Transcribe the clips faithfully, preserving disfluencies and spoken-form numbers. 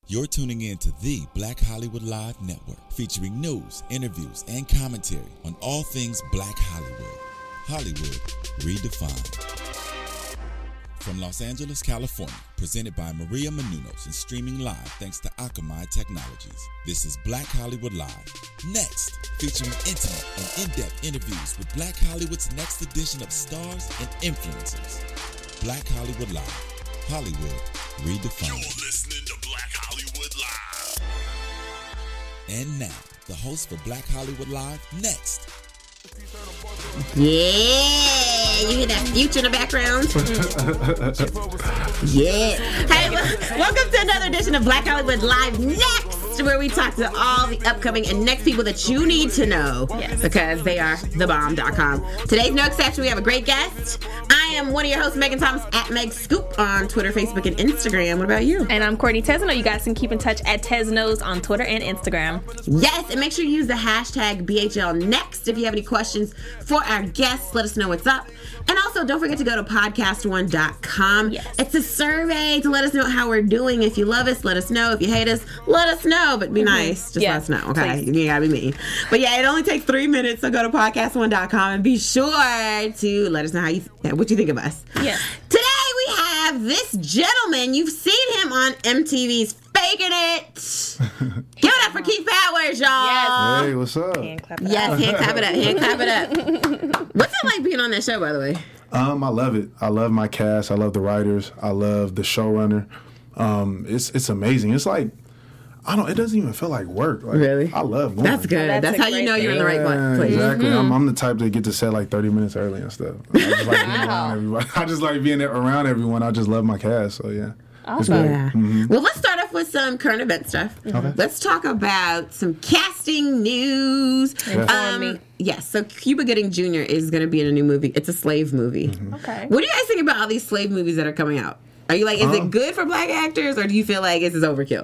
You're tuning in to the Black Hollywood Live Network, featuring news, interviews, and commentary on all things Black Hollywood. Hollywood redefined. From Los Angeles, California, presented by Maria Menounos and streaming live thanks to Akamai Technologies. This is Black Hollywood Live. Next, featuring intimate and in-depth interviews with Black Hollywood's next edition of stars and influencers. Black Hollywood Live. Hollywood redefined. You're listening to Black Hollywood Live. And now, the host for Black Hollywood Live, Next. Yeah, you hear that future in the background? Yeah. Hey, well, welcome to another edition of Black Hollywood Live Next, where we talk to all the upcoming and next people that you need to know, yes, because they are the bomb dot com. Today's no exception. We have a great guest. I am one of your hosts, Megan Thomas, at Meg Scoop on Twitter, Facebook, and Instagram. What about you? And I'm Courtney Tesno. You guys can keep in touch at Tesnos on Twitter and Instagram. Yes, and make sure you use the hashtag B H L Next if you have any questions for our guests. Let us know what's up. And also, don't forget to go to podcast one dot com. Yes. It's a survey to let us know how we're doing. If you love us, let us know. If you hate us, let us know. But be mm-hmm. nice. Just yeah, let us know, okay? Please. You gotta be mean. But yeah, it only takes three minutes, so go to podcast one dot com and be sure to let us know how you what you think of us. Yes. Today we have this gentleman. You've seen him on M T V's Faking It. Give it up for Keith Powers, y'all. Yes. Hey, what's up? Hand clap it Yes, up. hand clap it up. Hand clap it up. What's it like being on that show, by the way? Um, I love it. I love my cast. I love the writers. I love the showrunner. Um, it's it's amazing. It's like I don't. It doesn't even feel like work. Like, really? I love going. That's good. Oh, that's that's a how you great know you're in the right Yeah, place. exactly. Mm-hmm. I'm, I'm the type to get to set like thirty minutes early and stuff. I just like being around everybody. I just like being around everyone. I just love my cast. So yeah. It's Awesome. great. Yeah. Mm-hmm. Well, let's start off with some current event stuff. Okay. Let's talk about some casting news. Yes. Um, me. yes. So Cuba Gooding Junior is going to be in a new movie. It's a slave movie. Mm-hmm. Okay. What do you guys think about all these slave movies that are coming out? Are you like, is Uh, it good for black actors, or do you feel like this is overkill?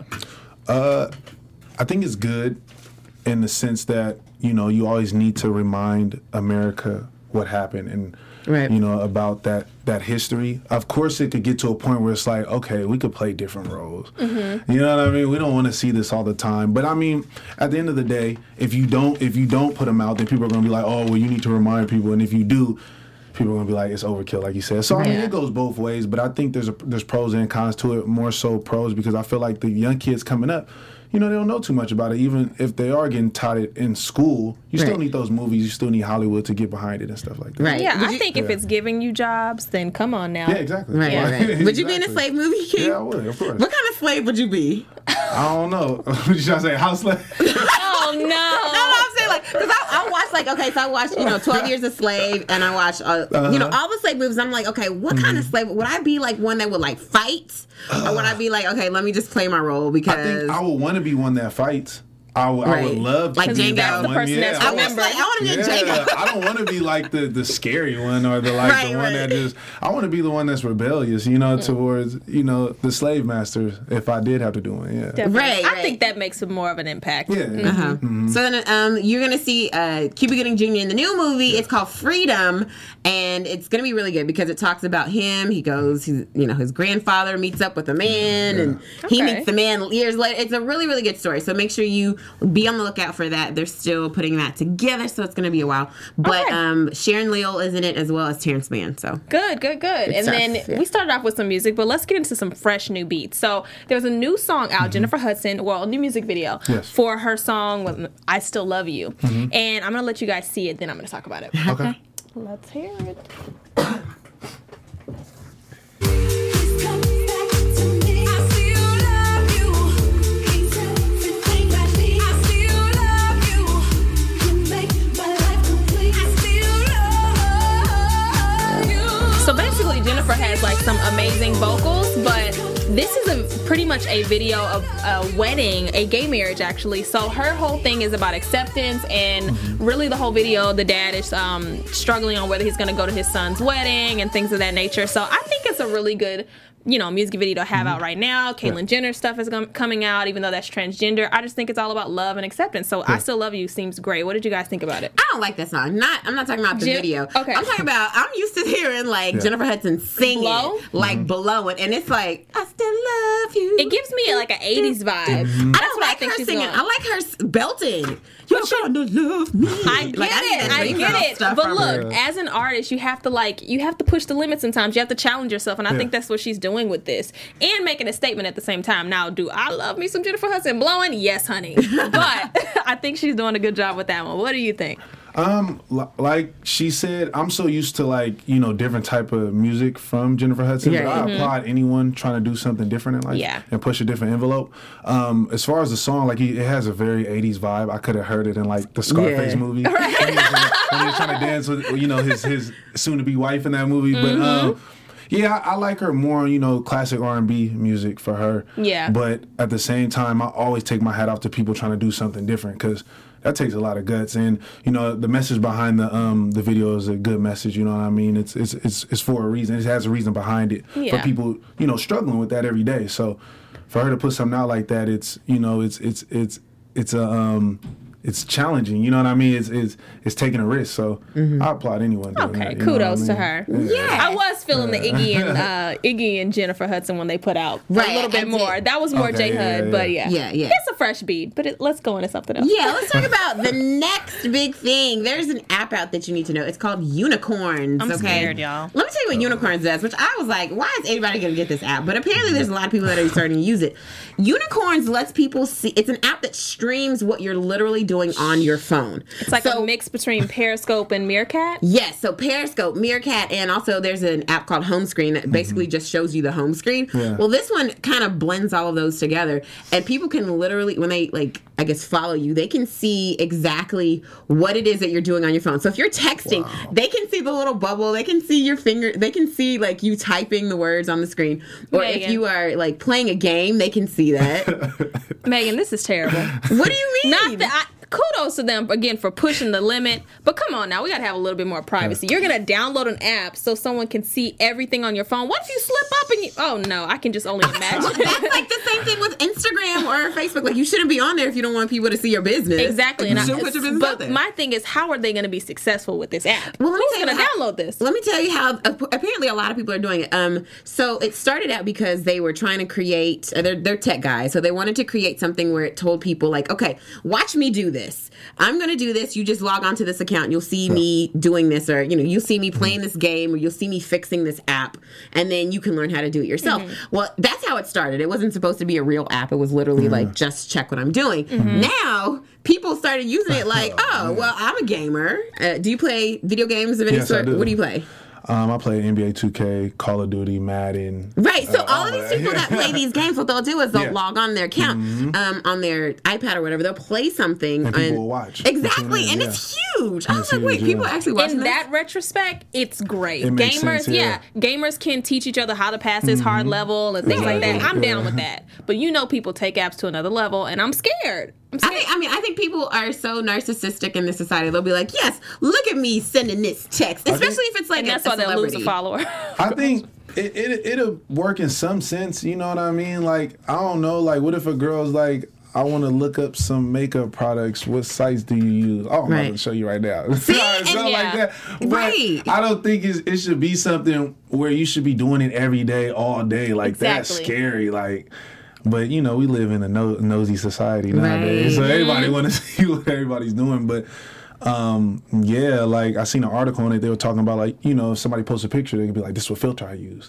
Uh, I think it's good in the sense that, you know, you always need to remind America what happened and, Right. you know, about that, that history. Of course, it could get to a point where it's like, okay, we could play different roles. Mm-hmm. You know what I mean? We don't want to see this all the time. But I mean, at the end of the day, if you don't if you don't put them out, then people are going to be like, oh, well, you need to remind people. And if you do, people are going to be like, it's overkill, like you said. So, I mean, Yeah. it goes both ways. But I think there's a, there's pros and cons to it, more so pros, because I feel like the young kids coming up, you know, they don't know too much about it. Even if they are getting taught it in school, you still Right. need those movies. You still need Hollywood to get behind it and stuff like that. Right. Yeah, Would I you- think if Yeah. it's giving you jobs, then come on now. Yeah, exactly. Right, Yeah. right, right. Would you be in a Exactly. slave movie, Keith? Yeah, I would, of course. What kind of slave would you be? I don't know. What you trying to say? House slave? Oh, no. No, I'm saying, like, because I, I watched, like, okay, so I watched, you know, twelve Years a Slave, and I watched, uh, Uh-huh. you know, all the slave movies. I'm like, okay, what kind of slave? Would I be, like, one that would, like, fight? Or would I be like, okay, let me just play my role because... I think I would want to be one that fights. I would, I Right. would love to Like be Django. that That's the one. person yeah, that's I I was would- like, I want to be a Yeah, Django. I don't want to be like the, the scary one or the like Right, the one right. that just. I want to be the one that's rebellious, you know, towards you know the slave masters. If I did have to do one, yeah, Definitely. Right, I right. think that makes more of an impact. yeah. Uh-huh. Mm-hmm. So then um, you're going to see uh, Cuba Gooding Junior in the new movie. It's called Freedom, and it's going to be really good because it talks about him. He goes, he's, you know, his grandfather meets up with a man, Yeah. and he Okay. meets the man years later. It's a really, really good story. So make sure you be on the lookout for that. There's still putting that together, so it's going to be a while. But Okay. um, Sharon Leal is in it as well as Terrence Mann. So Good, good, good. And stuff, then yeah. we started off with some music, but let's get into some fresh new beats. So there's a new song out, Jennifer Hudson, well, a new music video Yes. for her song with I Still Love You. And I'm going to let you guys see it, then I'm going to talk about it. Okay. Let's hear it. So basically, Jennifer has like some amazing vocals, but this is a pretty much a video of a wedding, a gay marriage actually. So her whole thing is about acceptance, and really the whole video, the dad is um, struggling on whether he's going to go to his son's wedding and things of that nature. So I think it's a really good you know, music video to have out right now. Caitlyn yeah. Jenner stuff is com- coming out, even though that's transgender. I just think it's all about love and acceptance. So yeah. I Still Love You seems great. What did you guys think about it? I don't like that song. Not. I'm not talking about the Jim- video. Okay. I'm talking about. I'm used to hearing like yeah. Jennifer Hudson singing, Blow? like mm-hmm. blowing, and it's like I still love you. It gives me like an eighties vibe. Mm-hmm. I don't like I her singing. Doing. I like her belting. You're trying to love me. I get like, it. I, I get it. But look, her. as an artist, you have to like you have to push the limits sometimes. You have to challenge yourself, and I yeah. think that's what she's doing with this, and making a statement at the same time. Now, do I love me some Jennifer Hudson blowing? Yes, honey. But I think she's doing a good job with that one. What do you think? Um, l- like she said, I'm so used to like, you know, different type of music from Jennifer Hudson. Yeah. But I mm-hmm. applaud anyone trying to do something different in life yeah. and push a different envelope. Um, as far as the song, like it has a very eighties vibe. I could have heard it in like the Scarface yeah. movie. Right. When, he was, when he was trying to dance with, you know, his, his soon to be wife in that movie. Mm-hmm. But, um, yeah, I, I like her more, you know, classic R and B music for her. Yeah. But at the same time, I always take my hat off to people trying to do something different because that takes a lot of guts. And, you know, the message behind the um the video is a good message, you know what I mean? It's it's it's, it's for a reason. It has a reason behind it yeah. for people, you know, struggling with that every day. So for her to put something out like that, it's, you know, it's it's it's it's a um it's challenging, you know what I mean? It's it's, it's taking a risk, so mm-hmm. I applaud anyone doing okay, that. Okay, kudos I mean? to her. Yeah. I was feeling the Iggy and uh, Iggy and Jennifer Hudson when they put out right, a little bit more. That was more okay, J yeah, Hud, yeah. but yeah. Yeah, yeah. It's a fresh beat, but it, let's go into something else. Yeah, let's talk about the next big thing. There's an app out that you need to know. It's called Unicorns. I'm okay? scared, y'all. Let me tell you what Unicorns does, which I was like, why is anybody going to get this app? But apparently there's a lot of people that are starting to use it. Unicorns lets people see, it's an app that streams what you're literally doing on your phone. It's like so, a mix between Periscope and Meerkat? Yes, so Periscope, Meerkat, and also there's an app called Home Screen that basically mm-hmm. just shows you the home screen. Yeah. Well, this one kind of blends all of those together, and people can literally, when they, like, I guess, follow you, they can see exactly what it is that you're doing on your phone. So if you're texting, wow. they can see the little bubble, they can see your finger, they can see, like, you typing the words on the screen. Or Megan. If you are, like, playing a game, they can see that. Megan, this is terrible. What do you mean? Not that I, kudos to them again for pushing the limit, but come on now, we gotta have a little bit more privacy. You're gonna download an app so someone can see everything on your phone. What if you slip up and you oh no, I can just only imagine. That's like the same thing with Instagram or Facebook. Like, you shouldn't be on there if you don't want people to see your business. Exactly. Like, and you I, put your business but out there. my thing is, how are they gonna be successful with this app? Well, let me Who's tell gonna you how, download this? Let me tell you how uh, apparently a lot of people are doing it. Um, so it started out because they were trying to create uh, they're, they're tech guys, so they wanted to create something where it told people, like, okay, watch me do this. I'm going to do this. You just log onto this account. You'll see me doing this, or, you know, you'll see me playing this game, or you'll see me fixing this app, and then you can learn how to do it yourself. Mm-hmm. Well, that's how it started. It wasn't supposed to be a real app. It was literally mm-hmm. like, just check what I'm doing. Mm-hmm. Now, people started using it like, oh, well, I'm a gamer. Uh, do you play video games of any yes, sort? What do you play? Um, I play N B A two K, Call of Duty, Madden. Right. So uh, all of these people that play these games, what they'll do is they'll yeah. log on their account, mm-hmm. um, on their iPad or whatever. They'll play something. And people and, will watch. Exactly. In, and yeah. it's huge. And I was like, wait, huge, people yeah. actually watching In this? that retrospect, it's great. It makes Gamers, sense, yeah. yeah. Gamers can teach each other how to pass this mm-hmm. hard level and things exactly. like that. I'm yeah. down with that. But you know, people take apps to another level, and I'm scared. I'm I think. I mean, I think people are so narcissistic in this society. They'll be like, "Yes, look at me sending this text," especially think, if it's like and a, that's a why they'll lose a follower. I think it, it it'll work in some sense. You know what I mean? Like, I don't know. Like, what if a girl's like, I want to look up some makeup products. What sites do you use? Oh, I'm right. going to show you right now. See, Something and, yeah. like that. But right. I don't think it's, it should be something where you should be doing it every day, all day. Like, exactly. that's scary. Like, but, you know, we live in a no- nosy society nowadays. Right. So everybody want to see what everybody's doing. But, um, yeah, like, I seen an article on it. They were talking about, like, you know, if somebody posts a picture, they could be like, this is what filter I use.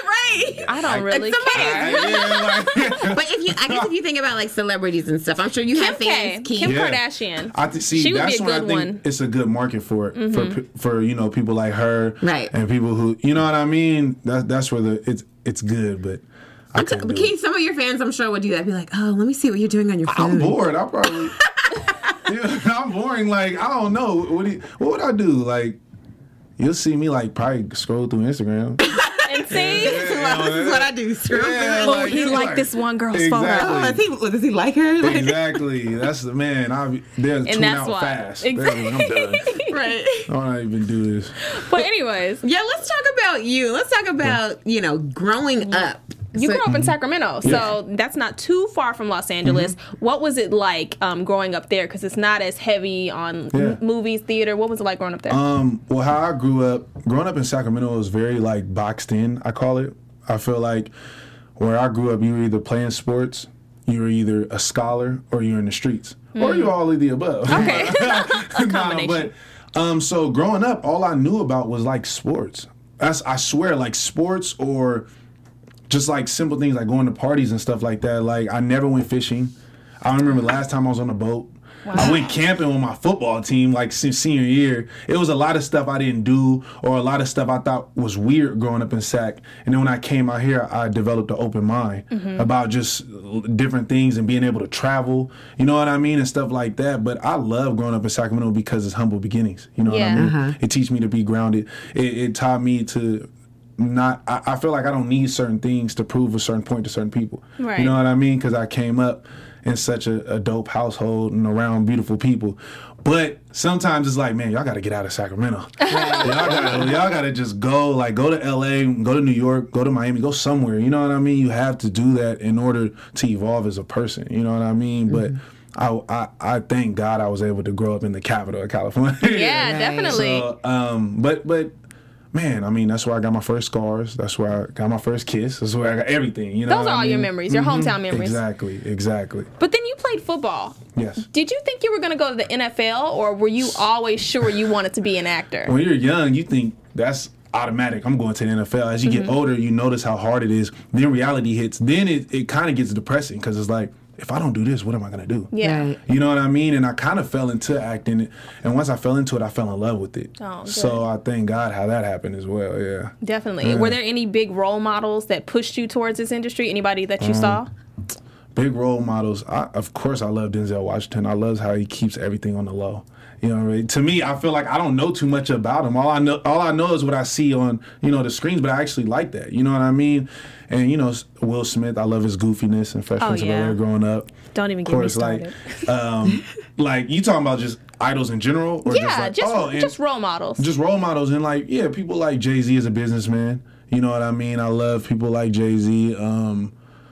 I don't really care. Yeah, like, but if you, I guess if you think about like celebrities and stuff, I'm sure you Kim have fans. K. Kim Yeah. Kardashian. I th- see, she would that's be a when good I think one. it's a good market for it mm-hmm. for for you know people like her, right? And people who you know what I mean. That's that's where the it's it's good, but. I I'm t- couldn't do Keith, it. some of your fans, I'm sure, would do that. Be like, oh, let me see what you're doing on your phone. I'm bored. I probably. Yeah, I'm boring. Like I don't know. What do you, what would I do? Like you'll see me like probably scroll through Instagram. And see, yeah, Meanwhile, this is what I do. Scroll Yeah, through. Oh, he liked this one girl's Exactly. photo. Oh, does he, does he like her? Like, Exactly. That's the man. I they'll tune that's out why. fast. Exactly. They're like, I'm done. right. I don't wanna even do this. But anyways, Yeah, let's talk about you. Let's talk about, you know, growing up. you So- grew up in Sacramento, so Yeah. that's not too far from Los Angeles. What was it like um, growing up there? Because it's not as heavy on Yeah. m- movies, theater. What was it like growing up there? Um, well, how I grew up, growing up in Sacramento was very like boxed in, I call it. I feel like where I grew up, you were either playing sports, you were either a scholar, or you're in the streets, or you're all of the above. Okay. No, combination. but um, so growing up, all I knew about was like sports. That's I swear, like sports or just like simple things like going to parties and stuff like that. Like I never went fishing. I remember last time I was on a boat. I went camping with my football team like since senior year. It was a lot of stuff I didn't do or a lot of stuff I thought was weird growing up in Sac. And then when I came out here, I developed an open mind about just different things and being able to travel, you know what I mean, and stuff like that. But I love growing up in Sacramento because it's humble beginnings, you know Yeah. what I mean? It teach me to be grounded. It, it taught me to not, I, I feel like I don't need certain things to prove a certain point to certain people. Right. You know what I mean? Because I came up in such a, a dope household and around beautiful people. But sometimes it's like, man, y'all got to get out of Sacramento. y'all got y'all got to just go, like, go to L A, go to New York, go to Miami, go somewhere. You know what I mean? You have to do that in order to evolve as a person. You know what I mean? Mm-hmm. But I, I I thank God I was able to grow up in the capital of California. yeah, Right. definitely. So, um, but but man, I mean, that's where I got my first scars. That's where I got my first kiss. That's where I got everything. You know, Those what are I all your mean? memories, your hometown memories. Exactly, exactly. But then you played football. Yes. Did you think you were going to go to the N F L, or were you always sure you wanted to be an actor? When you're young, you think that's automatic. I'm going to the N F L. As you Mm-hmm. get older, you notice how hard it is. Then reality hits. Then it, it kind of gets depressing because it's like, if I don't do this, what am I going to do? Yeah. Right. You know what I mean? And I kind of fell into acting. And once I fell into it, I fell in love with it. Oh, good. So I thank God how that happened as well, yeah. Definitely. Yeah. Were there any big role models that pushed you towards this industry? Anybody that Um, you saw? Big role models. I, of course, I love Denzel Washington. I love how he keeps everything on the low. You know what I mean? To me, I feel like I don't know too much about him. All I know, all I know is what I see on, you know, the screens. But I actually like that. You know what I mean? And you know, Will Smith. I love his goofiness and Fresh Oh, Prince of yeah. Bel-Air growing up. Don't even Of get me course, like, started. um, like you talking about just idols in general, or Yeah, just like, just oh, and just role models. just role models and like yeah, people like Jay-Z as a businessman. You know what I mean? I love people like Jay-Z. Um,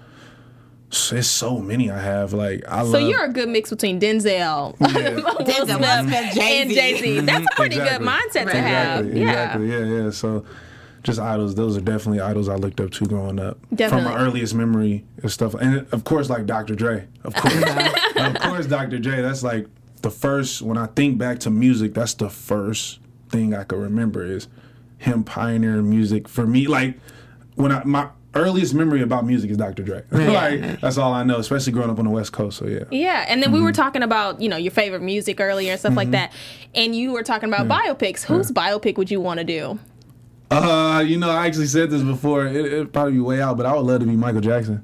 There's so many I have. Like I so love. you're a good mix between Denzel, Yeah. Will Denzel, Smith, Will Smith, Jay-Z. and Jay-Z. That's a pretty Exactly. good mindset to Right. have. Exactly, Yeah. exactly. Yeah, yeah. So just idols. Those are definitely idols I looked up to growing up. Definitely. From my earliest memory and stuff. And of course, like Doctor Dre. Of course. Of course, Doctor Dre. That's like the first, when I think back to music, that's the first thing I could remember is him pioneering music for me. Like, when I, my earliest memory about music is Doctor Dre. Like, that's all I know, especially growing up on the West Coast. So, yeah. Yeah, and then we Mm-hmm. were talking about, you know, your favorite music earlier and stuff like that. And you were talking about biopics. Whose biopic would you want to do? Uh, you know, I actually said this before. It, it'd probably be way out, but I would love to be Michael Jackson.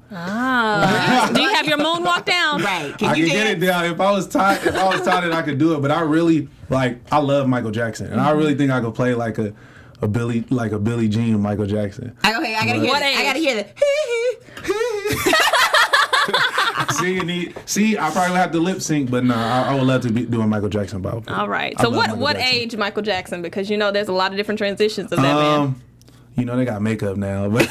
Ah. Do you have your moonwalk down? Right. Can I you could get dance? it down if I was taught. If I was taught it, I could do it. But I really like. I love Michael Jackson, and I really think I could play like a, a Billy, like a Billie Jean Michael Jackson. I, okay, I gotta hear What this. I age? gotta hear the. see, and he, see, I probably would have to lip sync, but no, I, I would love to be doing Michael Jackson biopic. All right. I So love what Michael what Jackson. age Michael Jackson? Because you know there's a lot of different transitions of that man. Um, you know they got makeup now, but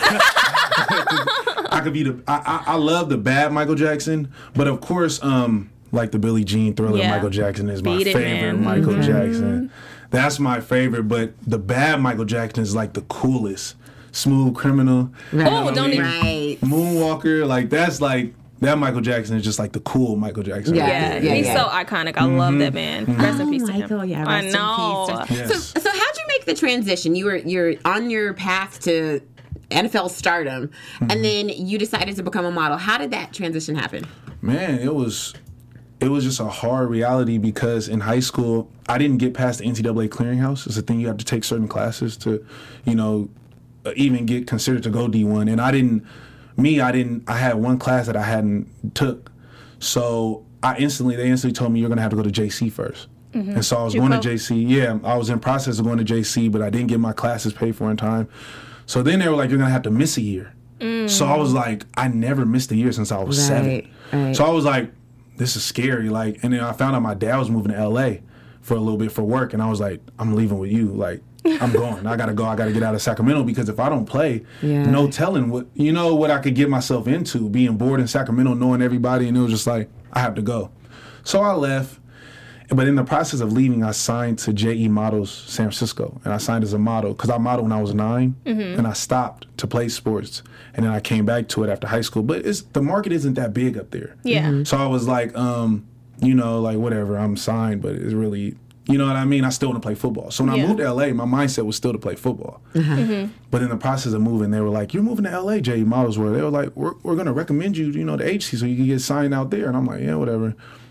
I could be the. I, I I love the bad Michael Jackson, but of course, um, like the Billie Jean Thriller Yeah. Michael Jackson is my Beat it, favorite man. Michael Mhm. Jackson. That's my favorite, but the bad Michael Jackson is like the coolest. Smooth Criminal. Right. You know Oh, what I don't mean? even- Right. Moonwalker, like that's like that Michael Jackson is just like the cool Michael Jackson. Yeah. Yeah, yeah, he's yeah. so iconic. I love that man. Rest in Oh, peace to Michael, him. yeah, I rest in know. peace. Yes. So, so how'd you make the transition? You were you're on your path to N F L stardom, Mm-hmm. and then you decided to become a model. How did that transition happen? Man, it was it was just a hard reality because in high school I didn't get past the N C double A clearinghouse. It's a thing you have to take certain classes to, you know, uh, even get considered to go D one. And I didn't, me, I didn't. I had one class that I hadn't took, so I instantly they instantly told me you're gonna have to go to J C first. And so I was going to close. J C. Yeah, I was in process of going to J C, but I didn't get my classes paid for in time. So then they were like, you're going to have to miss a year. Mm. So I was like, I never missed a year since I was Right, seven. right. So I was like, this is scary. Like, and then I found out my dad was moving to L A for a little bit for work. And I was like, I'm leaving with you. Like, I'm going. I got to go. I got to get out of Sacramento because if I don't play, Yeah. no telling what, you know, what I could get myself into being bored in Sacramento, knowing everybody. And it was just like, I have to go. So I left. But in the process of leaving, I signed to J E Models San Francisco. And I signed as a model because I modeled when I was nine. Mm-hmm. And I stopped to play sports. And then I came back to it after high school. But it's the market isn't that big up there. Yeah. Mm-hmm. So I was like, um, you know, like whatever, I'm signed, but it's really, you know what I mean? I still want to play football. So when Yeah. I moved to L A, my mindset was still to play football. Mm-hmm. But in the process of moving, they were like, you're moving to L A, J E Models were. They were like, we're, we're going to recommend you, you know, to agency so you can get signed out there. And I'm like, yeah, whatever.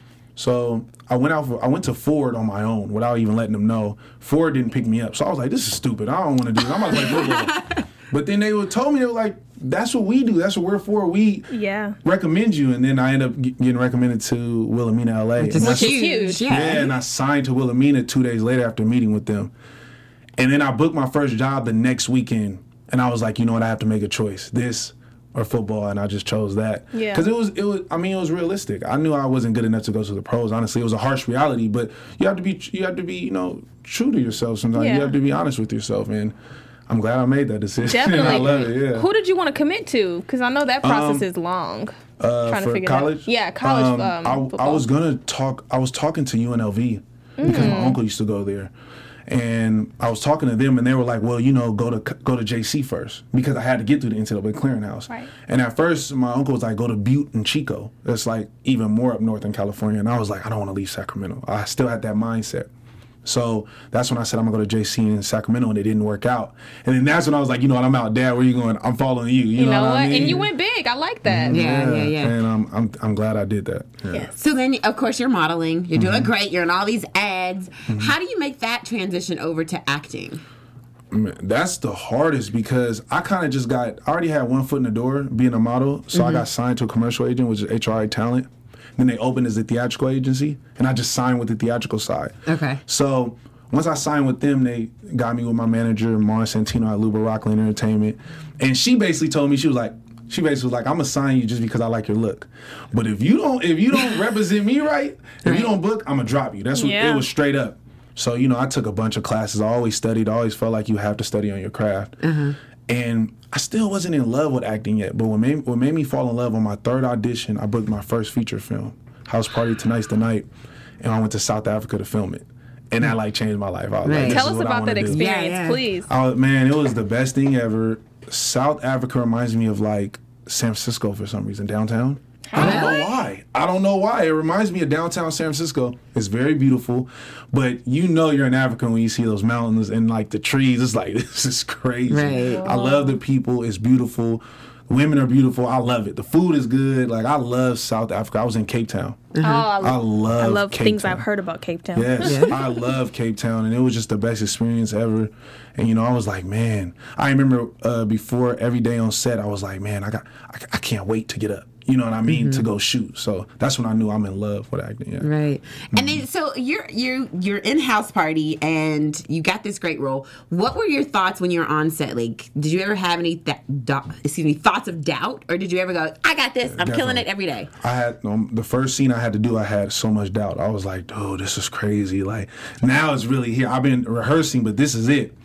So I went out. For, I went to Ford on my own without even letting them know. Ford didn't pick me up, so I was like, "This is stupid. I don't want to do this. I'm about to play football." But then they would told me they were like, "That's what we do. That's what we're for. We Yeah. recommend you." And then I ended up get- getting recommended to Wilhelmina, L A. Which And is that's- huge. huge. Yeah. yeah, and I signed to Wilhelmina two days later after meeting with them. And then I booked my first job the next weekend, and I was like, you know what, I have to make a choice. This or football, and I just chose that. Yeah. Because it was, it was. I mean, it was realistic. I knew I wasn't good enough to go to the pros. Honestly, it was a harsh reality, but you have to be, you have to be, you know, true to yourself. Sometimes Yeah. you have to be honest with yourself, and I'm glad I made that decision. and Definitely. I love it. Yeah. Who did you want to commit to? Because I know that process Um, is long. Uh, Trying to for figure that- college? Yeah, college, um, I, I football. was gonna talk. I was talking to U N L V because Mm. my uncle used to go there, and I was talking to them, and they were like, "Well, you know, go to go to J C first because I had to get through the N C double A clearinghouse." Right. And at first, my uncle was like, "Go to Butte and Chico. That's like even more up north in California." And I was like, "I don't want to leave Sacramento." I still had that mindset. So that's when I said I'm gonna go to J C in Sacramento, and it didn't work out. And then that's when I was like, you know what, I'm out, Dad. Where you going? I'm following you. You, You know what? what? I mean? And you went big. I like that. Yeah, yeah, yeah. And um, I'm I'm glad I did that. Yeah. Yes. So then, of course, you're modeling. You're Mm-hmm. doing great. You're in all these ads. How do you make that transition over to acting? Man, that's the hardest because I kind of just got, I already had one foot in the door being a model. So I got signed to a commercial agent, which is H R I Talent. Then they opened as a theatrical agency, and I just signed with the theatrical side. Okay. So once I signed with them, they got me with my manager, Mara Santino at Luba Rockland Entertainment. And she basically told me, she was like, she basically was like, I'm gonna sign you just because I like your look. But if you don't, if you don't represent me right, if you don't book, I'm gonna drop you. That's what Yeah. it was, straight up. So, you know, I took a bunch of classes. I always studied. I always felt like you have to study on your craft. And I still wasn't in love with acting yet. But what made, what made me fall in love, on my third audition, I booked my first feature film, House Party Tonight's the Night. And I went to South Africa to film it. And that, like, changed my life. I was Right. like, this Tell is us what I about wanna that do. experience, Yeah, yeah. please. Oh, man, it was the best thing ever. South Africa reminds me of, like, San Francisco for some reason, downtown. I don't know why. I don't know why. It reminds me of downtown San Francisco. It's very beautiful, but you know you're in Africa when you see those mountains and like the trees. It's like, this is crazy. Right. I love the people. It's beautiful. Women are beautiful. I love it. The food is good. Like, I love South Africa. I was in Cape Town. Oh, I, I love I love Cape things Town. I've heard about Cape Town. Yes, I love Cape Town, and it was just the best experience ever. And you know, I was like, man, I remember uh, before every day on set, I was like, man, I got, I, I can't wait to get up. You know what I mean? To go shoot. So that's when I knew I'm in love with acting. Yeah. Right. And then, so you're you're you're in House Party, and you got this great role. What were your thoughts when you were on set? Like, did you ever have any th- do- excuse me thoughts of doubt, or did you ever go, I got this, I'm killing Definitely. it every day? I had um, the first scene I had to do. I had so much doubt. I was like, dude, this is crazy. Like, now it's really here. I've been rehearsing, but this is it.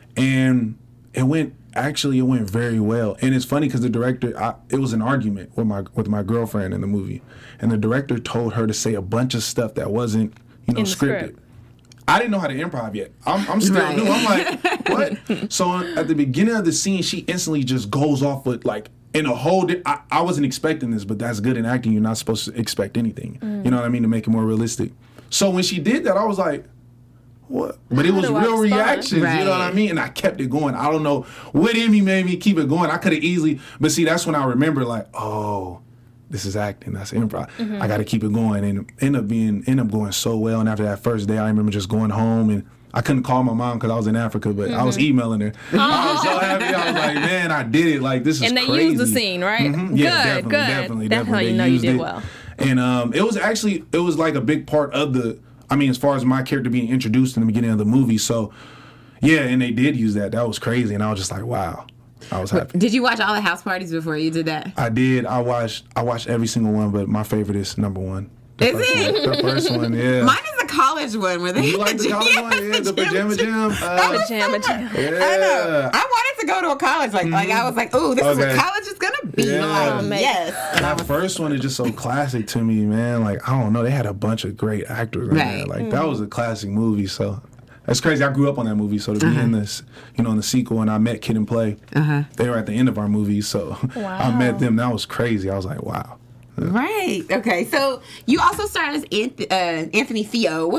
And it went. Actually, it went very well, and it's funny because the director, I, it was an argument with my with my girlfriend in the movie, and the director told her to say a bunch of stuff that wasn't, you know, In the scripted. script. I didn't know how to improv yet. I'm, I'm still Right. new. I'm like, what? So at the beginning of the scene, she instantly just goes off with like in a whole. Di- I, I wasn't expecting this, but that's good in acting. You're not supposed to expect anything. You know what I mean, to make it more realistic. So when she did that, I was like, what? But it was do I real respond? reactions, you know what I Right. mean? And I kept it going. I don't know what in me made me keep it going. I could have easily, but see, that's when I remember like, oh, this is acting. That's improv. I got to keep it going, and it ended up being, ended up going so well. And after that first day, I remember just going home, and I couldn't call my mom because I was in Africa, but I was emailing her. I was so happy. I was like, man, I did it. Like, this is And they crazy. used the scene, right? Mhm. Good, Yeah, definitely, good. definitely, That's how definitely. you They know you used did it. well. And um, it was actually, it was like a big part of the, I mean, as far as my character being introduced in the beginning of the movie. So, yeah, and they did use that. That was crazy. And I was just like, wow. I was happy. Did you watch all the house parties before you did that? I did. I watched. I watched every single one, but my favorite is number one. The Is first it? One. The first one, yeah. Mine is the college one where they You like the college one? Yeah, the pajama jam. Uh, Pajama jam. yeah. I know. I wanted to go to a college. Like, like I was like, ooh, this is what Okay. college is going to be Yeah. like. Amazing. Yes. And I That was, first one is just so classic to me, man. Like, I don't know. They had a bunch of great actors in Right. there. Like, that was a classic movie, so. That's crazy. I grew up on that movie, so to be in this, you know, in the sequel, and I met Kid and Play. Uh-huh. They were at the end of our movie, so I met them. That was crazy. I was like, wow. Right. Okay. So you also starred as Anth- uh, Anthony Theo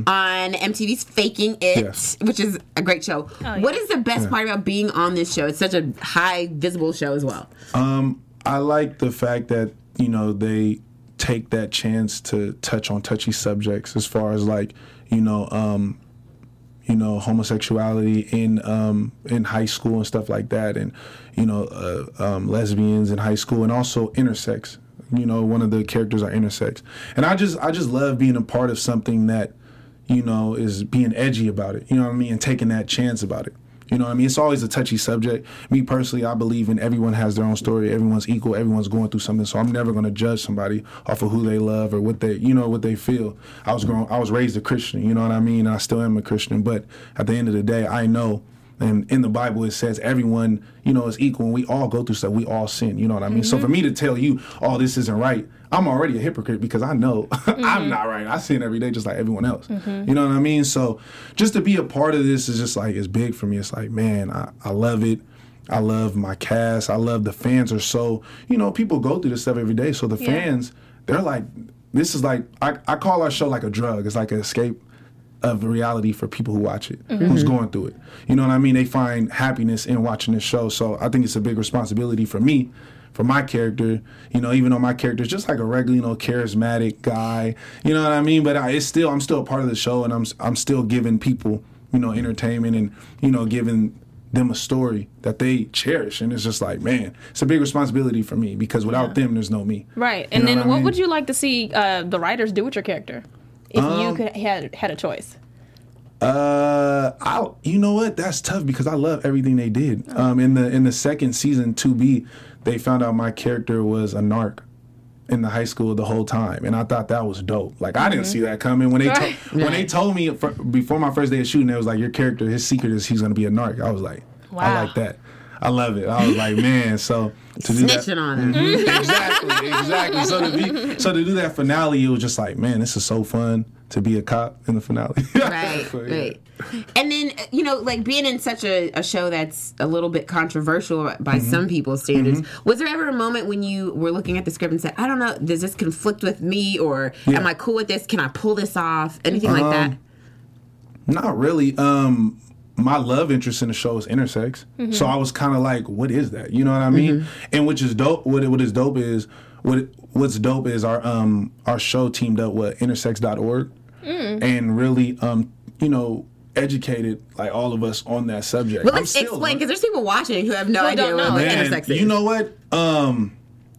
on M T V's Faking It, Yes. which is a great show. yeah. What is the best part about being on this show? It's such a high visible show as well. Um, I like the fact that, you know, they take that chance to touch on touchy subjects as far as like, you know, um, you know, homosexuality in um, in high school and stuff like that, and you know, uh, um, lesbians in high school, and also intersex. You know, one of the characters are intersex, and I just I just love being a part of something that, you know, is being edgy about it. You know what I mean, and taking that chance about it. You know what I mean? It's always a touchy subject. Me personally, I believe in everyone has their own story. Everyone's equal. Everyone's going through something. So I'm never going to judge somebody off of who they love or what they, you know, what they feel. I was grown. I was raised a Christian. You know what I mean? And I still am a Christian. But at the end of the day, I know. And in the Bible, it says everyone, you know, is equal, and we all go through stuff. We all sin. You know what I mean? So for me to tell you, oh, this isn't right, I'm already a hypocrite because I know I'm not right. I sin every day just like everyone else. You know what I mean? So just to be a part of this is just like, it's big for me. It's like, man, I, I love it. I love my cast. I love the fans are so, you know, people go through this stuff every day. So the Yeah. fans, they're like, this is like, I, I call our show like a drug. It's like an escape of reality for people who watch it, who's going through it. You know what I mean? They find happiness in watching this show. So I think it's a big responsibility for me, for my character, you know, even though my character is just like a regular, you know, charismatic guy, you know what I mean? But I, it's still, I'm still a part of the show, and I'm I'm still giving people, you know, entertainment and, you know, giving them a story that they cherish. And it's just like, man, it's a big responsibility for me because without them, there's no me. Right. You And know then what I what mean? would you like to see uh, the writers do with your character if you Um, could had had a choice? Uh, I you know what? That's tough because I love everything they did. Um, in the in the second season two B, they found out my character was a narc in the high school the whole time, and I thought that was dope. Like I didn't see that coming when they Right. to, when they told me for, before my first day of shooting, it was like your character, his secret is he's gonna be a narc. I was like, I Wow. like that. I love it. I was like, man, so to do that. Snitching on him. Mhm, exactly, exactly. So to be, so to do that finale, it was just like, man, this is so fun to be a cop in the finale. Right, So, yeah. right. And then, uh, you know, like being in such a, a show that's a little bit controversial by Mm-hmm. some people's standards, was there ever a moment when you were looking at the script and said, I don't know, does this conflict with me, or Yeah. am I cool with this? Can I pull this off? Anything like that? Um, Not really. Um, my love interest in the show is intersex, so I was kind of like, "What is that?" You know what I mean? And which is dope. What what is dope is what what's dope is our um our show teamed up with intersex dot org and really um you know educated like all of us on that subject. Well, I'm let's still explain, learning. because there's people watching who have no Who idea don't what know. what Man, intersex is. You know what? Um,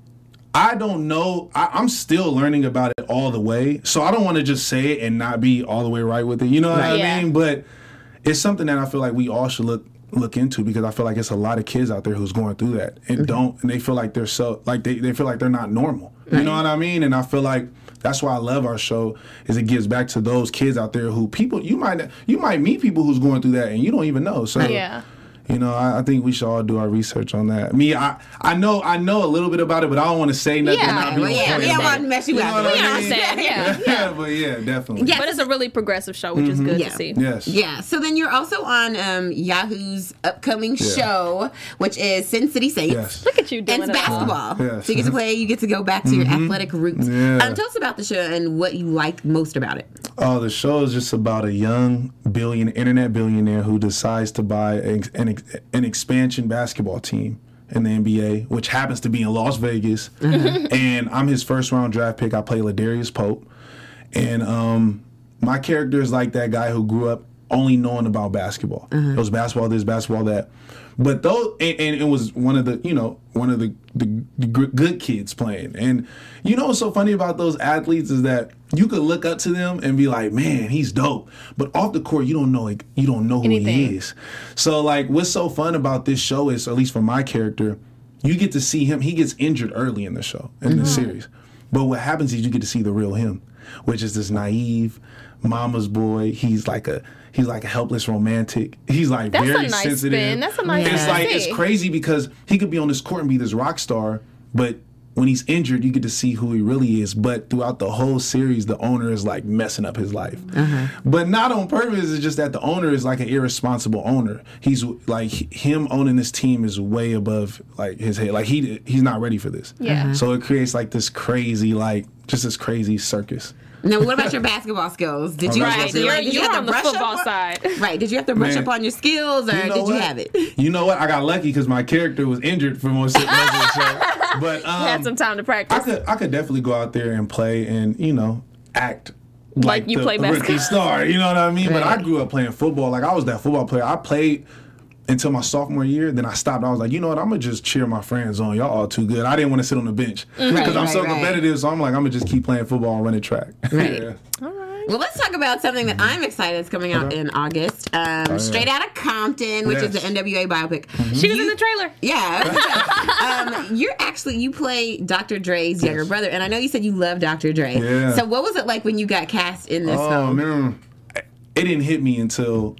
I don't know. I, I'm still learning about it all the way, so I don't want to just say it and not be all the way right with it. You know what I Yeah. mean? But it's something that I feel like we all should look look into, because I feel like it's a lot of kids out there who's going through that and don't, and they feel like they're so like they, they feel like they're not normal. You know what I mean? And I feel like that's why I love our show, is it gives back to those kids out there who people you might you might meet people who's going through that and you don't even know. So Yeah. you know, I, I think we should all do our research on that. Me, I, I know, I know a little bit about it, but I don't want to say nothing. Yeah, and not be Well, on yeah, point we don't about want it. to mess you You up. know what We I mean? understand, yeah. yeah, but yeah, definitely. Yeah. But it's a really progressive show, which is good Yeah. to see. Yes. Yeah. So then you're also on um, Yahoo's upcoming Yeah. show, which is Sin City Saints. Yes. Look at you doing And it it's all. basketball. Yes. So you get to play, you get to go back to your athletic roots. Yeah. Um, tell us about the show and what you like most about it. Oh, the show is just about a young billion internet billionaire who decides to buy a, an, an expansion basketball team in the N B A, which happens to be in Las Vegas. And I'm his first round draft pick. I play Ladarius Pope. And um, my character is like that guy who grew up only knowing about basketball. Uh-huh. It was basketball this, basketball that. But though, and, and it was one of the, you know, one of the, the, the good kids playing. And you know what's so funny about those athletes is that you could look up to them and be like, man, he's dope. But off the court, you don't know, like, you don't know who Anything. he is. So like, what's so fun about this show is, at least for my character, you get to see him. He gets injured early in the show, in Mm-hmm. the series. But what happens is you get to see the real him, which is this naive mama's boy. He's like a he's like a helpless romantic. He's like That's very a nice sensitive. spin. That's a nice It's spin. like it's crazy because he could be on this court and be this rock star, but when he's injured, you get to see who he really is. But throughout the whole series, the owner is like messing up his life. Uh-huh. But not on purpose. It's just that the owner is like an irresponsible owner. He's like him owning this team is way above like his head. Like he he's not ready for this. Yeah. Uh-huh. So it creates like this crazy like just this crazy circus. Now, what about your basketball skills? Did you Right, actually you're, like? Did you you're have to on the brush football up on, side. Right? Did you have to brush Man. up on your skills, or You know did you what? have it? You know what? I got lucky because my character was injured for most of most of the show. But um, Had some time to I practice. could I could definitely go out there and play and you know act like, you the play rookie basketball. star. You know what I mean? But Right. I grew up playing football. Like I was that football player. I played until my sophomore year. Then I stopped. I was like, you know what? I'm gonna just cheer my friends on. Y'all all too good. I didn't want to sit on the bench because Right, I'm right, so right. competitive. So I'm like, I'm gonna just keep playing football and running track. Right. Yeah. Well, let's talk about something that I'm excited is coming out Okay. in August. Um, yeah. Straight Outta Compton, which is Yes. the N W A biopic. She was in You- the trailer. Yeah. um, you're actually, you play Doctor Dre's younger brother, and I know you said you love Doctor Dre. Yeah. So what was it like when you got cast in this Oh film? man, it didn't hit me until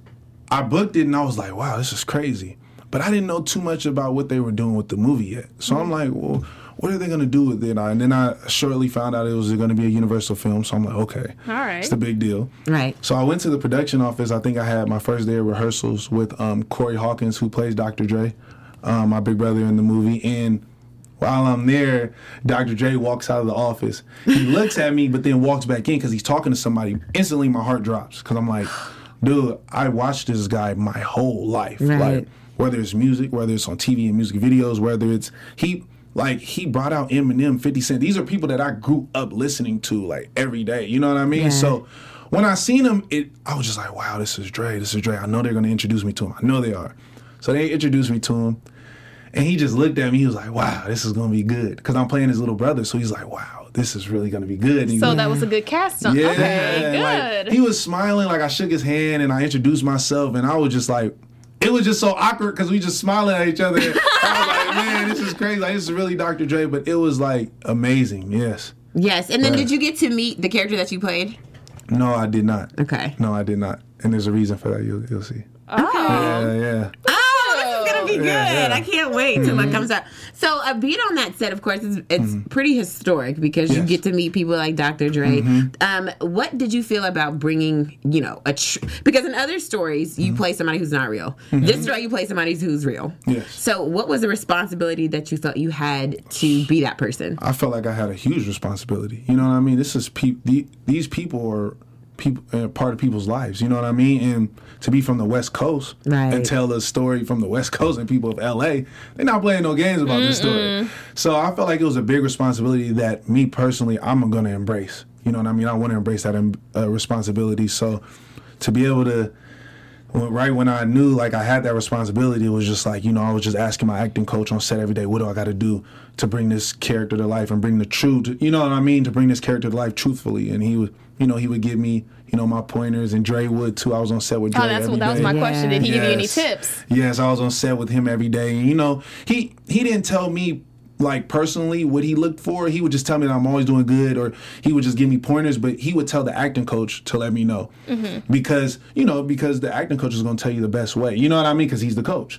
I booked it, and I was like, "Wow, this is crazy." But I didn't know too much about what they were doing with the movie yet. So I'm like, "Well, what are they gonna do with it?" And then I shortly found out it was gonna be a Universal film. So I'm like, "Okay, All right. it's the big deal." Right. So I went to the production office. I think I had my first day of rehearsals with um, Corey Hawkins, who plays Doctor Dre, um, my big brother in the movie, and. While I'm there, Doctor Dre walks out of the office. He looks at me, but then walks back in because he's talking to somebody. Instantly, my heart drops because I'm like, dude, I watched this guy my whole life. Right. Like, whether it's music, whether it's on T V and music videos, whether it's he, like, he brought out Eminem, fifty Cent. These are people that I grew up listening to, like, every day. You know what I mean? Yeah. So when I seen him, it, I was just like, wow, this is Dre. This is Dre. I know they're going to introduce me to him. I know they are. So they introduced me to him. And he just looked at me. He was like, wow, this is going to be good. Because I'm playing his little brother. So he's like, wow, this is really going to be good. And he So was- that was a good cast. On. yeah, Okay, like, good. he was smiling. Like I shook his hand and I introduced myself. And I was just like, it was just so awkward because we just smiling at each other. I was like, man, this is crazy. Like, this is really Doctor Dre. But it was like amazing. Yes. Yes. And then Right. did you get to meet the character that you played? No, I did not. Okay. No, I did not. And there's a reason for that. You'll, you'll see. Oh. Yeah, yeah. Oh, this is gonna be good. Yeah, yeah. I can't wait till it comes out. So a beat on that set, of course, is it's pretty historic because you Yes. get to meet people like Doctor Dre. Um, what did you feel about bringing, you know, a tr- because in other stories you play somebody who's not real. This story you play somebody who's real. Yes. So what was the responsibility that you felt you had to be that person? I felt like I had a huge responsibility. You know what I mean? This is pe- the, these people are people uh, part of people's lives. You know what I mean? And to be from the West Coast Right. and tell a story from the West Coast and people of L A, they're not playing no games about this story. So I felt like it was a big responsibility that me personally, I'm going to embrace. You know what I mean? I want to embrace that um, uh, responsibility. So to be able to. Well, right when I knew like I had that responsibility, it was just like, you know, I was just asking my acting coach on set every day, what do I got to do to bring this character to life and bring the truth, you know what I mean, to bring this character to life truthfully. And he would, you know, he would give me, you know, my pointers, and Dre would too. I was on set with Dre Oh, that's every what that was day. my Yeah. question. Did he give you any Yes. tips? Yes, I was on set with him every day. And, you know, he he didn't tell me like personally what he looked for. He would just tell me that I'm always doing good, or he would just give me pointers, but he would tell the acting coach to let me know. Because, you know, because the acting coach is going to tell you the best way. You know what I mean? Because he's the coach.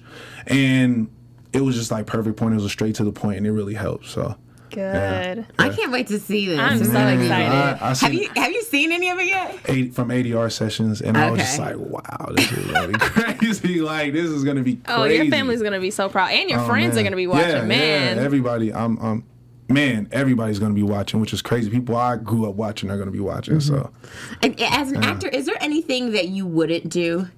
And it was just like perfect pointers, was straight to the point, and it really helped. So Good. I can't wait to see this. I'm It's so gonna be- excited. I, I Have seen you have you seen any of it yet? eight, from A D R sessions, and I was just Okay. like, wow, this is really crazy. Like, this is going to be crazy. Oh, your family's gonna be so proud, and your Oh, friends man. are gonna be watching. Yeah, Man, yeah, everybody. I'm, um, man, everybody's gonna be watching, which is crazy. People I grew up watching are gonna be watching. So, And as an actor, is there anything that you wouldn't do?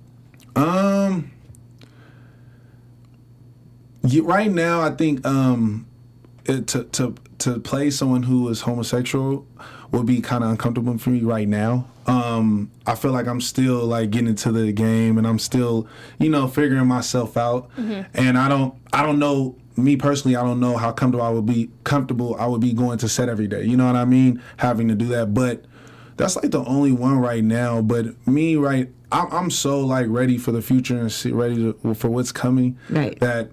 um, yeah, right now, I think um, it, to to to play someone who is homosexual would be kind of uncomfortable for me right now. Um, I feel like I'm still like getting into the game, and I'm still, you know, figuring myself out. Mm-hmm. And I don't, I don't know. Me personally, I don't know how comfortable I would be. Comfortable I would be going to set every day. You know what I mean? Having to do that, but that's like the only one right now. But me, right, I'm, I'm so like ready for the future and see, ready to, for what's coming. Right. That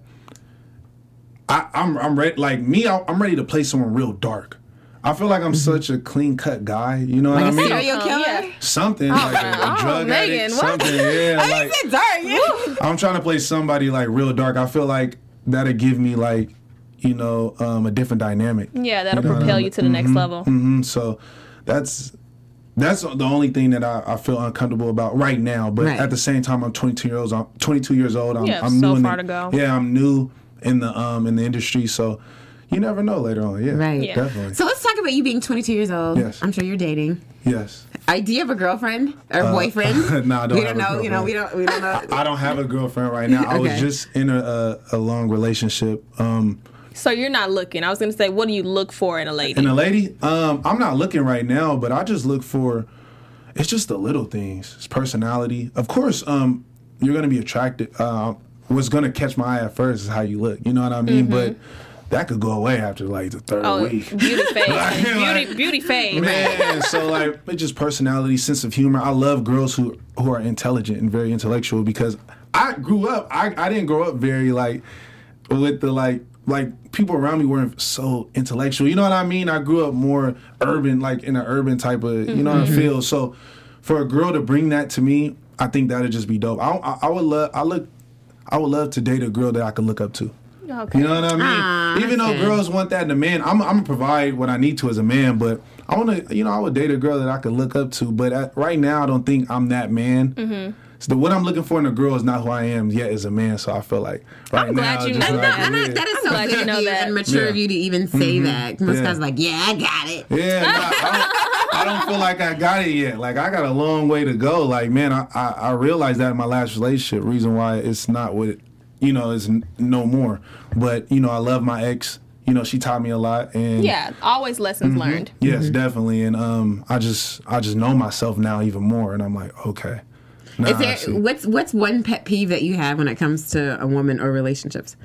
I, I'm, I'm ready. Like me, I'm ready to play someone real dark. I feel like I'm mm-hmm. such a clean cut guy. You know like what I mean? Like a serial killer? Yeah. Something oh, like a, a drug oh, addict. Megan, something, yeah. I like mean, dark. I'm trying to play somebody like real dark. I feel like that'll give me like, you know, um, a different dynamic. Yeah, that'll you know propel I mean? you to the mm-hmm, next level. Mm-hmm. So that's that's the only thing that I, I feel uncomfortable about right now. But right. at the same time, I'm twenty-two years old. I'm twenty-two years old. I'm, yeah, I'm so new far in the, to go. Yeah, I'm new in the um in the industry. So you never know later on. Yeah, right. Yeah. Definitely. So let's talk about you being twenty-two years old. Yes. I'm sure you're dating. Yes. Uh, do you have a girlfriend or Uh, boyfriend? no, I don't we have don't a know. You know, we don't. We don't know. I, I don't have a girlfriend right now. I was Okay. just in a, a, a long relationship. Um, So you're not looking. I was going to say, what do you look for in a lady? and a lady, um, I'm not looking right now, but I just look for, it's just the little things. It's personality. Of course, um, you're going to be attracted. Uh, what's going to catch my eye at first is how you look. You know what I mean? Mm-hmm. But that could go away after like the third Oh, week. beauty fade. Like, beauty, like, beauty fade. Man, so like it's just personality, sense of humor. I love girls who who are intelligent and very intellectual because I grew up. I, I didn't grow up very like with the like like people around me weren't so intellectual. You know what I mean? I grew up more urban, like in an urban type of you know mm-hmm. feel. So for a girl to bring that to me, I think that'd just be dope. I I, I would love. I look. I would love to date a girl that I could look up to. Okay. You know what I mean? Ah, Even though okay. girls want that in a man, I'm, I'm gonna provide what I need to as a man. But I want to, you know, I would date a girl that I could look up to. But at, right now, I don't think I'm that man. Mm-hmm. So the, what I'm looking for in a girl is not who I am yet as a man. So I feel like right I'm glad now, you just know like, that. I'm not, yeah. that is I'm so glad good you of know you that. and mature Yeah. of you to even say Mm-hmm. that. Most Yeah. guys are like, yeah, I got it. Yeah, no, I, don't, I don't feel like I got it yet. Like I got a long way to go. Like man, I I, I realized that in my last relationship. Reason why it's not what it, you know, is n- no more. But you know, I love my ex. You know, she taught me a lot, and Yeah, always lessons mm-hmm. learned. Yes, definitely. And um, I just I just know myself now even more, and I'm like, okay. Now Is I there see. what's what's one pet peeve that you have when it comes to a woman or relationships?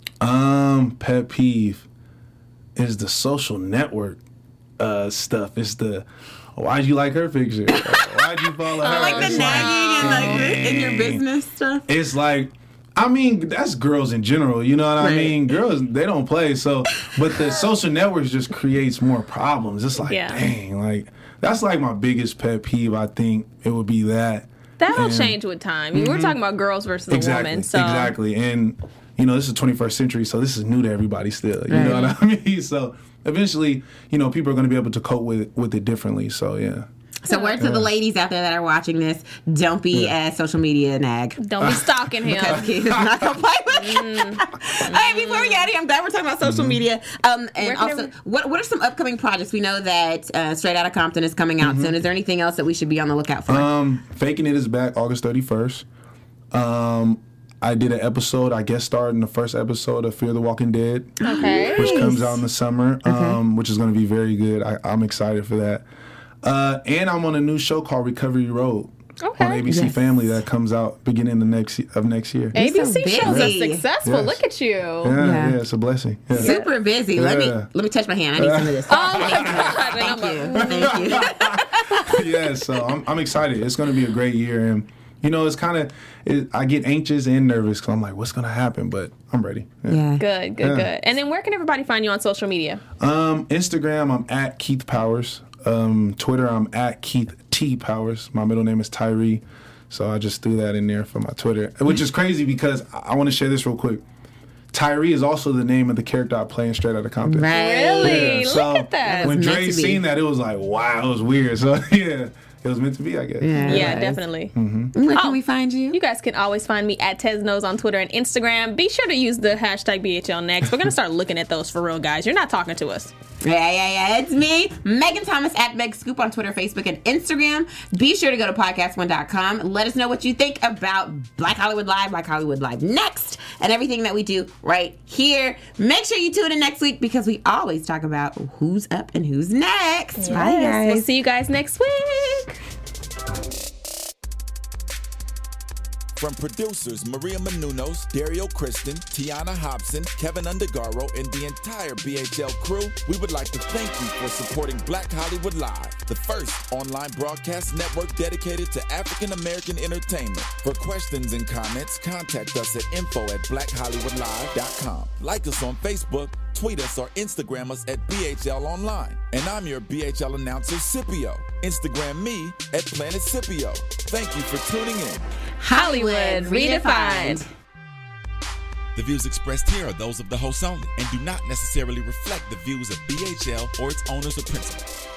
Um, pet peeve is the social network uh, stuff. It's the why'd you like her picture? Why'd you follow her? Like the It's nagging and like the- in your dang. business stuff. It's like, I mean, that's girls in general. You know what I Right. mean? Girls, they don't play. So, but the social networks just creates more problems. It's like, Yeah. dang, like that's like my biggest pet peeve. I think it would be that. That'll And- change with time. We're talking about girls versus a Exactly. woman. So Exactly. And you know, this is the twenty-first century, so this is new to everybody still. You know Right. what I mean? So eventually, you know, people are going to be able to cope with it, with it differently. So yeah. So word to the ladies out there that are watching this, don't be a social media nag. don't be stalking him. Because Keith is not gonna play with you. All right, before we get out of here, I'm glad we're talking about social media. Um, and Where can also, every- what what are some upcoming projects? We know that uh, Straight Outta Compton is coming out soon. Is there anything else that we should be on the lookout for? Um, Faking It is back August thirty-first. Um, I did an episode, I guest starred in the first episode of Fear the Walking Dead, Okay. which comes out in the summer, um, which is going to be very good. I, I'm excited for that. Uh, and I'm on a new show called Recovery Road Okay. on A B C Yes. Family that comes out beginning of next of next year. A B so C shows are busy. successful. Yes. Look at you. Yeah, Yeah. yeah, it's a blessing. Yeah. Super busy. Let me Yeah. let me touch my hand. I need some of this. Oh my God. Thank And I'm you. like, Thank you. Yeah, so I'm, I'm excited. It's going to be a great year, and you know, it's kind of it, I get anxious and nervous because I'm like, what's going to happen? But I'm ready. Yeah. Good, good, Yeah. good. And then where can everybody find you on social media? Um, Instagram, I'm at Keith Powers. Um, Twitter, I'm at Keith T Powers. My middle name is Tyree, so I just threw that in there for my Twitter, which is crazy because I, I want to share this real quick. Tyree is also the name of the character I play in Straight Outta Compton. Right. Really? Yeah, Look so at that. When That's meant Dre to be. seen that, it was like, wow, it was weird. So yeah, it was meant to be, I guess. Yeah, Yeah, it was. definitely. Where can Oh. we find you? You guys can always find me at Tesnos on Twitter and Instagram. Be sure to use the hashtag B H L Next. We're going to start looking at those for real, guys. You're not talking to us. Yeah, yeah, yeah. It's me, Megan Thomas at Meg Scoop on Twitter, Facebook, and Instagram. Be sure to go to podcast one dot com. Let us know what you think about Black Hollywood Live, Black Hollywood Live Next, and everything that we do right here. Make sure you tune in next week because we always talk about who's up and who's next. Bye, guys. We'll see you guys next week. From producers Maria Menounos, Dario Kristen, Tiana Hobson, Kevin Undergaro, and the entire B H L crew, we would like to thank you for supporting Black Hollywood Live, the first online broadcast network dedicated to African American entertainment. For questions and comments, contact us at info at black hollywood live dot com. Like us on Facebook, tweet us, or Instagram us at B H L Online. And I'm your B H L announcer, Scipio. Instagram me at Planet Scipio. Thank you for tuning in. Hollywood Redefined. The views expressed here are those of the host only and do not necessarily reflect the views of B H L or its owners or principals.